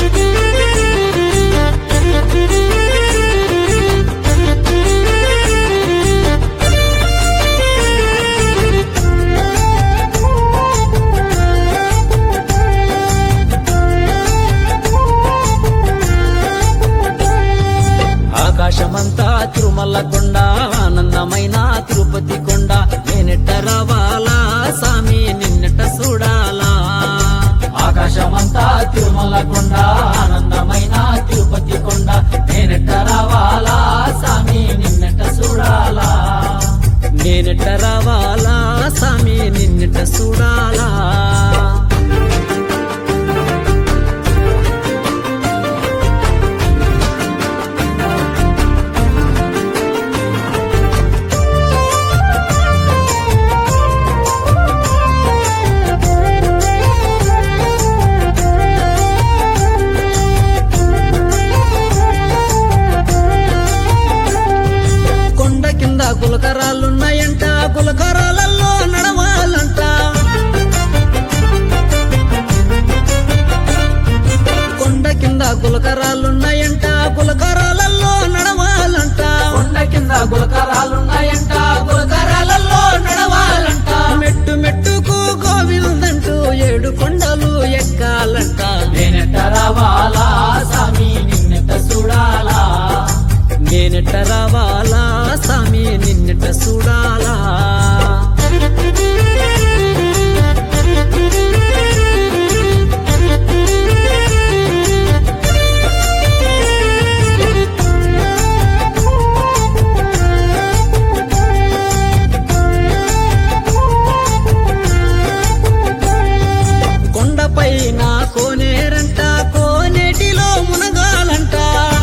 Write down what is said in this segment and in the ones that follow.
ఆకాశమంతా తిరుమల కొండ ఆనందమైన తిరుపతి కొండ నేనెట్ట రావాలా సామి నిన్నెట్ట చూడాలా ఆకాశమంతా తిరుమల కొండ ఆనందమైన తిరుపతి కొండ నేనెట్ట రావాలా సామి నిన్నెట్ట చూడాలా నేనెట్ట రావాలా సామి నిన్నెట్ట చూడాలా గులకరాలున్నాయంట గులకరాలలో నడవాలంట కొండ కింద గులకరాలున్నాయంట గులకరాలలో నడవాలంట కొండ కింద గులకరాలున్నాయంట గులకరాలలో నడవాలంట మెట్టు మెట్టుకు గోవిందంటూ 7 కొండలు ఎక్కాలంట నేనెట్ట రావాలా సామి నిన్నెట్ట చూడాలా నేనెట్ట రావాలా సామి నిన్నెట్ట చూడాలా కొండపైన కోనేరంట కోనేటిలో మునగాలంట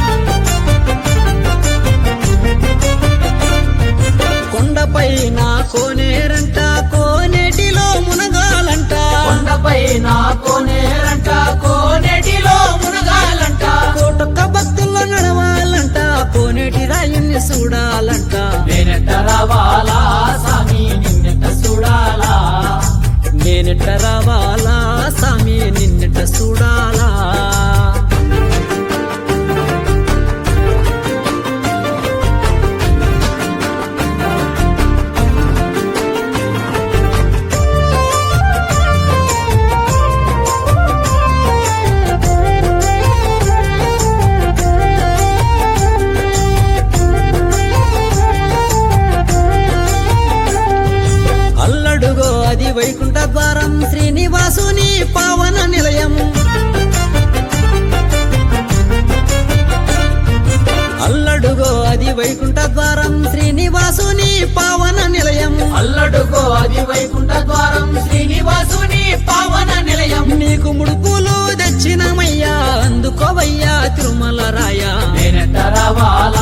కొండపైన కోనేరంట కోనేటిలో మునగాలంట కొండపైన కోనేరంట కోనేటిలో మునగాలంట కోటొక్క భక్తుల్లో నడవాలంట కోనేటి రాయుని చూడాలంట నేనెట్ట రావాలా సామి నిన్నెట్ట చూడాలా నేనెట్ట రావాలా సామి నిన్నెట్ట చూడాలా అల్లడుగో అది వైకుంఠ ద్వారం శ్రీనివాసుని పావన నిలయం అల్లడుగో అది వైకుంఠ ద్వారం శ్రీనివాసుని పావన నిలయం అల్లడుగో అది వైకుంఠ ద్వారం శ్రీనివాసుని పావన నిలయం నీకు ముడుపులు దక్షిణమయ్యా అందుకోవయ్యా తిరుమల రాయ నేనెట్ట రావాలా